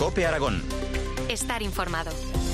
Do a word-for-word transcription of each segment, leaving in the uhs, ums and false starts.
COPE Aragón. Estar informado.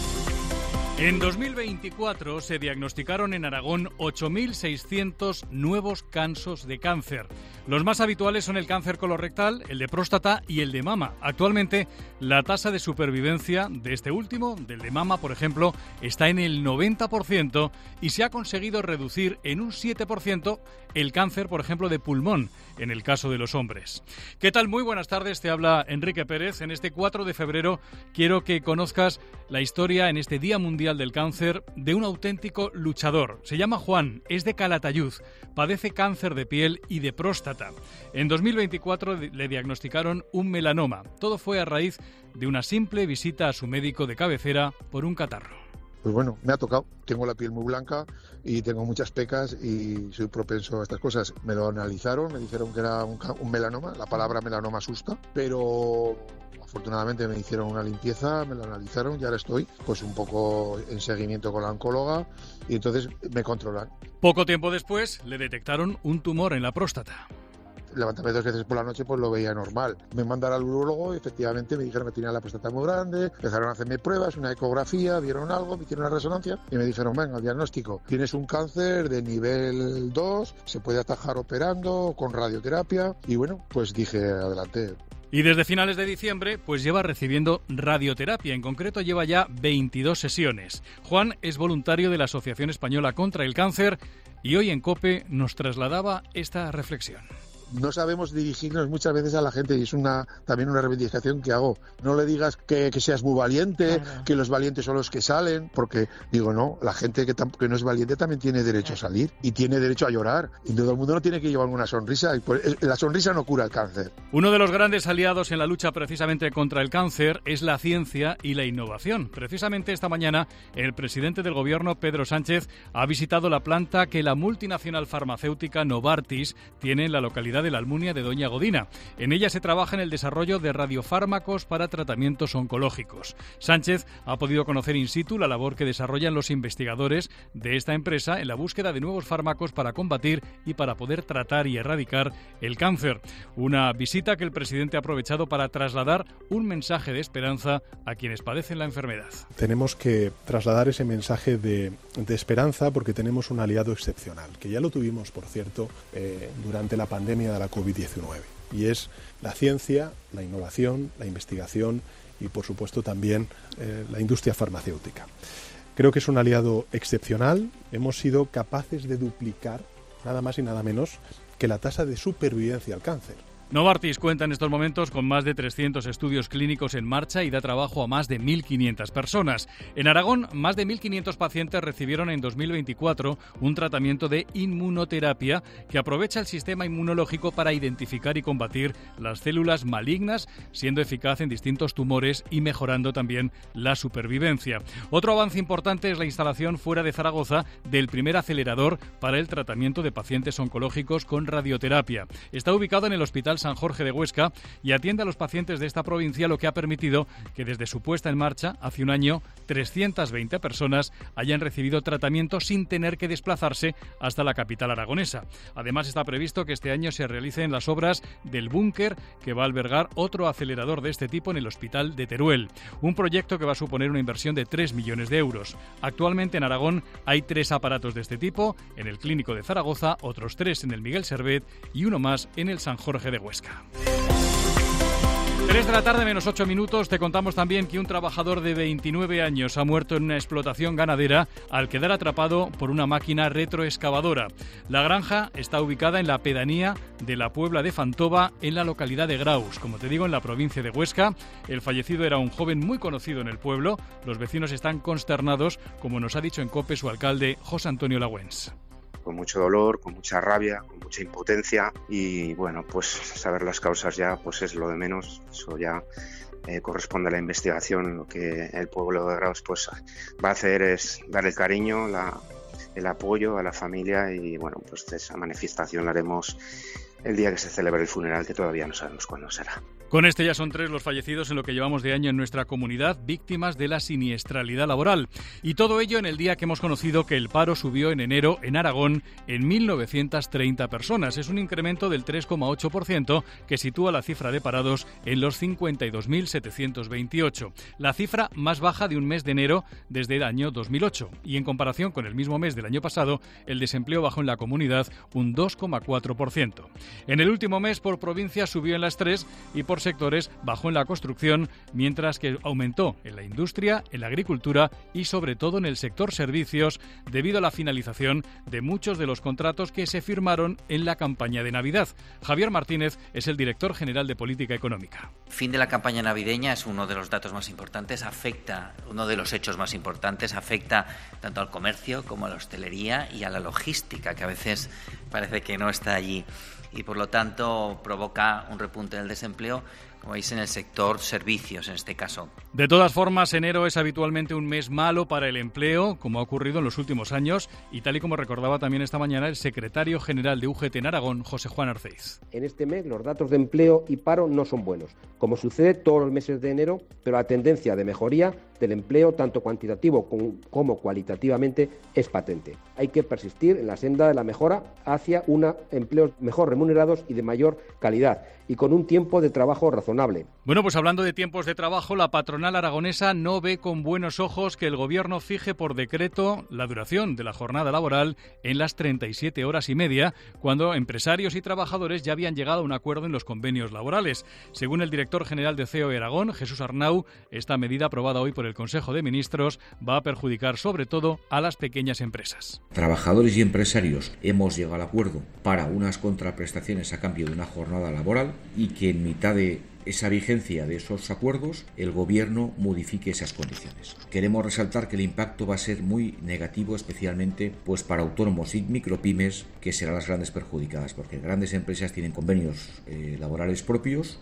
En dos mil veinticuatro se diagnosticaron en Aragón ocho mil seiscientos nuevos casos de cáncer. Los más habituales son el cáncer colorectal, el de próstata y el de mama. Actualmente, la tasa de supervivencia de este último, del de mama, por ejemplo, está en el noventa por ciento y se ha conseguido reducir en un siete por ciento el cáncer, por ejemplo, de pulmón, en el caso de los hombres. ¿Qué tal? Muy buenas tardes, te habla Enrique Pérez. En este cuatro de febrero quiero que conozcas la historia en este Día Mundial del Cáncer de un auténtico luchador. Se llama Juan, es de Calatayud, padece cáncer de piel y de próstata. En dos mil veinticuatro le diagnosticaron un melanoma. Todo fue a raíz de una simple visita a su médico de cabecera por un catarro. Pues bueno, me ha tocado. Tengo la piel muy blanca y tengo muchas pecas y soy propenso a estas cosas. Me lo analizaron, me dijeron que era un, un melanoma. La palabra melanoma asusta, pero afortunadamente me hicieron una limpieza, me lo analizaron y ahora estoy pues un poco en seguimiento con la oncóloga y entonces me controlan. Poco tiempo después le detectaron un tumor en la próstata. Levantarme dos veces por la noche, pues lo veía normal. Me mandaron al urólogo y efectivamente me dijeron que tenía la próstata muy grande, empezaron a hacerme pruebas, una ecografía, vieron algo, me hicieron una resonancia y me dijeron, venga, diagnóstico, tienes un cáncer de nivel dos, se puede atajar operando, con radioterapia y bueno, pues dije, adelante. Y desde finales de diciembre, pues lleva recibiendo radioterapia. En concreto, lleva ya veintidós sesiones. Juan es voluntario de la Asociación Española contra el Cáncer y hoy en COPE nos trasladaba esta reflexión. No sabemos dirigirnos muchas veces a la gente y es una también una reivindicación que hago. No le digas que, que seas muy valiente, claro, que los valientes son los que salen, porque digo, no, la gente que, que no es valiente también tiene derecho a salir y tiene derecho a llorar. Y todo el mundo no tiene que llevar una sonrisa. Y pues, la sonrisa no cura el cáncer. Uno de los grandes aliados en la lucha precisamente contra el cáncer es la ciencia y la innovación. Precisamente esta mañana el presidente del gobierno, Pedro Sánchez, ha visitado la planta que la multinacional farmacéutica Novartis tiene en la localidad de la Almunia de Doña Godina. En ella se trabaja en el desarrollo de radiofármacos para tratamientos oncológicos. Sánchez ha podido conocer in situ la labor que desarrollan los investigadores de esta empresa en la búsqueda de nuevos fármacos para combatir y para poder tratar y erradicar el cáncer. Una visita que el presidente ha aprovechado para trasladar un mensaje de esperanza a quienes padecen la enfermedad. Tenemos que trasladar ese mensaje de, de esperanza porque tenemos un aliado excepcional, que ya lo tuvimos, por cierto, eh, durante la pandemia de la covid diecinueve, y es la ciencia, la innovación, la investigación y, por supuesto, también eh, la industria farmacéutica. Creo que es un aliado excepcional. Hemos sido capaces de duplicar, nada más y nada menos, que la tasa de supervivencia al cáncer. Novartis cuenta en estos momentos con más de trescientos estudios clínicos en marcha y da trabajo a más de mil quinientas personas. En Aragón, más de mil quinientos pacientes recibieron en dos mil veinticuatro un tratamiento de inmunoterapia que aprovecha el sistema inmunológico para identificar y combatir las células malignas, siendo eficaz en distintos tumores y mejorando también la supervivencia. Otro avance importante es la instalación fuera de Zaragoza del primer acelerador para el tratamiento de pacientes oncológicos con radioterapia. Está ubicado en el Hospital San Jorge de Huesca y atiende a los pacientes de esta provincia, lo que ha permitido que desde su puesta en marcha hace un año trescientas veinte personas hayan recibido tratamiento sin tener que desplazarse hasta la capital aragonesa. Además, está previsto que este año se realicen las obras del búnker que va a albergar otro acelerador de este tipo en el Hospital de Teruel, un proyecto que va a suponer una inversión de tres millones de euros. Actualmente en Aragón hay tres aparatos de este tipo, en el Clínico de Zaragoza, otros tres en el Miguel Servet y uno más en el San Jorge de Huesca. tres de la tarde menos ocho minutos. Te contamos también que un trabajador de veintinueve años ha muerto en una explotación ganadera al quedar atrapado por una máquina retroexcavadora. La granja está ubicada en la pedanía de la Puebla de Fantova, en la localidad de Graus, como te digo, en la provincia de Huesca. El fallecido era un joven muy conocido en el pueblo. Los vecinos están consternados, como nos ha dicho en COPE su alcalde, José Antonio Lagüens. Con mucho dolor, con mucha rabia, con mucha impotencia y bueno, pues saber las causas ya pues es lo de menos. Eso ya eh, corresponde a la investigación. Lo que el pueblo de Graus pues va a hacer es dar el cariño, la, el apoyo a la familia y bueno, pues esa manifestación la haremos el día que se celebre el funeral, que todavía no sabemos cuándo será. Con este ya son tres los fallecidos en lo que llevamos de año en nuestra comunidad, víctimas de la siniestralidad laboral. Y todo ello en el día que hemos conocido que el paro subió en enero en Aragón en mil novecientas treinta personas. Es un incremento del tres coma ocho por ciento que sitúa la cifra de parados en los cincuenta y dos mil setecientos veintiocho. La cifra más baja de un mes de enero desde el año dos mil ocho. Y en comparación con el mismo mes del año pasado, el desempleo bajó en la comunidad un dos coma cuatro por ciento. En el último mes por provincia subió en las tres y por sectores bajó en la construcción, mientras que aumentó en la industria, en la agricultura y sobre todo en el sector servicios, debido a la finalización de muchos de los contratos que se firmaron en la campaña de Navidad. Javier Martínez es el director general de Política Económica. Fin de la campaña navideña es uno de los datos más importantes, afecta, uno de los hechos más importantes, afecta tanto al comercio como a la hostelería y a la logística, que a veces parece que no está allí. Y por lo tanto provoca un repunte del desempleo, como veis, en el sector servicios en este caso. De todas formas, enero es habitualmente un mes malo para el empleo, como ha ocurrido en los últimos años, y tal y como recordaba también esta mañana el secretario general de U G T en Aragón, José Juan Arceiz. En este mes los datos de empleo y paro no son buenos, como sucede todos los meses de enero, pero la tendencia de mejoría del empleo, tanto cuantitativo como cualitativamente, es patente. Hay que persistir en la senda de la mejora hacia unos empleos mejor remunerados y de mayor calidad, y con un tiempo de trabajo razonable. Bueno, pues hablando de tiempos de trabajo, la patronal aragonesa no ve con buenos ojos que el Gobierno fije por decreto la duración de la jornada laboral en las treinta y siete horas y media, cuando empresarios y trabajadores ya habían llegado a un acuerdo en los convenios laborales. Según el director general de C E O Aragón, Jesús Arnau, esta medida aprobada hoy por el Consejo de Ministros va a perjudicar sobre todo a las pequeñas empresas. Trabajadores y empresarios hemos llegado al acuerdo para unas contraprestaciones a cambio de una jornada laboral y que en mitad de esa vigencia de esos acuerdos el Gobierno modifique esas condiciones. Queremos resaltar que el impacto va a ser muy negativo, especialmente pues para autónomos y micropymes, que serán las grandes perjudicadas, porque grandes empresas tienen convenios eh, laborales propios.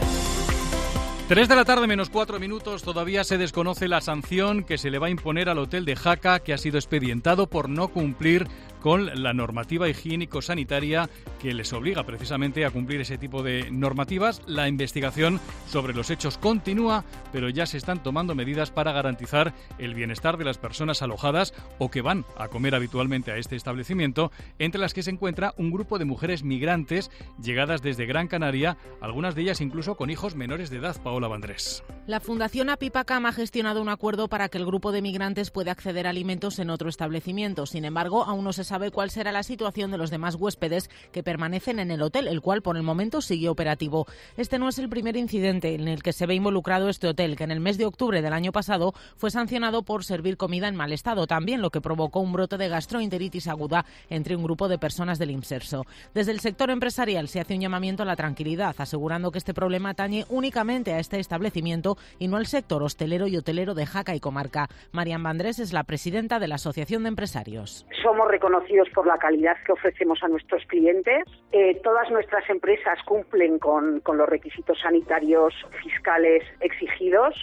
Tres de la tarde menos cuatro minutos, todavía se desconoce la sanción que se le va a imponer al hotel de Jaca, que ha sido expedientado por no cumplir con la normativa higiénico-sanitaria que les obliga precisamente a cumplir ese tipo de normativas. La investigación sobre los hechos continúa, pero ya se están tomando medidas para garantizar el bienestar de las personas alojadas o que van a comer habitualmente a este establecimiento, entre las que se encuentra un grupo de mujeres migrantes llegadas desde Gran Canaria, algunas de ellas incluso con hijos menores de edad. Paola Vandrés. La Fundación Apipacam ha gestionado un acuerdo para que el grupo de migrantes pueda acceder a alimentos en otro establecimiento. Sin embargo, aún no se sabe cuál será la situación de los demás huéspedes que permanecen en el hotel, el cual por el momento sigue operativo. Este no es el primer incidente en el que se ve involucrado este hotel, que en el mes de octubre del año pasado fue sancionado por servir comida en mal estado, también lo que provocó un brote de gastroenteritis aguda entre un grupo de personas del IMSERSO. Desde el sector empresarial se hace un llamamiento a la tranquilidad, asegurando que este problema atañe únicamente a este establecimiento y no al sector hostelero y hotelero de Jaca y comarca. Marian Vandrés es la presidenta de la Asociación de Empresarios. Somos reconocidos por la calidad que ofrecemos a nuestros clientes. Eh, todas nuestras empresas cumplen con, con los requisitos sanitarios fiscales exigidos.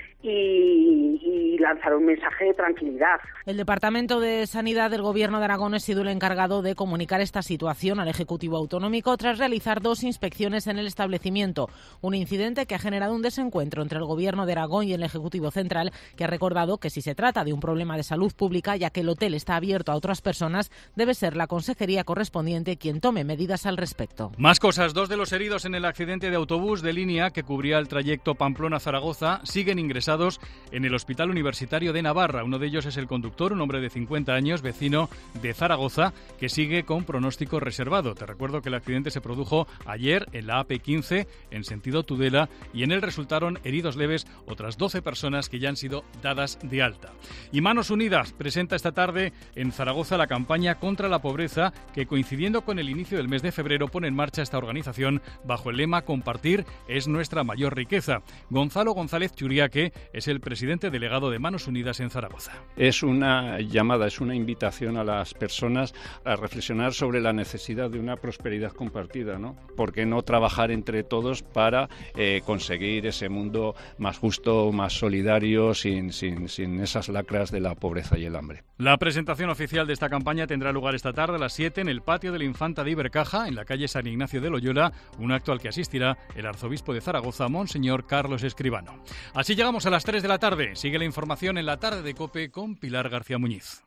Y, y lanzar un mensaje de tranquilidad. El Departamento de Sanidad del Gobierno de Aragón ha sido el encargado de comunicar esta situación al Ejecutivo Autonómico tras realizar dos inspecciones en el establecimiento. Un incidente que ha generado un desencuentro entre el Gobierno de Aragón y el Ejecutivo Central, que ha recordado que si se trata de un problema de salud pública, ya que el hotel está abierto a otras personas, debe ser la consejería correspondiente quien tome medidas al respecto. Más cosas. Dos de los heridos en el accidente de autobús de línea que cubría el trayecto Pamplona-Zaragoza siguen ingresados en el Hospital Universitario de Navarra. Uno de ellos es el conductor, un hombre de cincuenta años, vecino de Zaragoza, que sigue con pronóstico reservado. Te recuerdo que el accidente se produjo ayer en la A P quince, en sentido Tudela, y en él resultaron heridos leves otras doce personas que ya han sido dadas de alta. Y Manos Unidas presenta esta tarde en Zaragoza la campaña contra la pobreza, que coincidiendo con el inicio del mes de febrero pone en marcha esta organización bajo el lema "Compartir es nuestra mayor riqueza". Gonzalo González Churiaque es el presidente delegado de Manos Unidas en Zaragoza. Es una llamada, es una invitación a las personas a reflexionar sobre la necesidad de una prosperidad compartida, ¿no? ¿Por qué no trabajar entre todos para eh, conseguir ese mundo más justo, más solidario, sin, sin, sin esas lacras de la pobreza y el hambre? La presentación oficial de esta campaña tendrá lugar esta tarde a las siete en el patio de la Infanta de Ibercaja, en la calle San Ignacio de Loyola, un acto al que asistirá el arzobispo de Zaragoza, Monseñor Carlos Escribano. Así llegamos a las tres de la tarde. Sigue la información en la tarde de COPE con Pilar García Muñiz.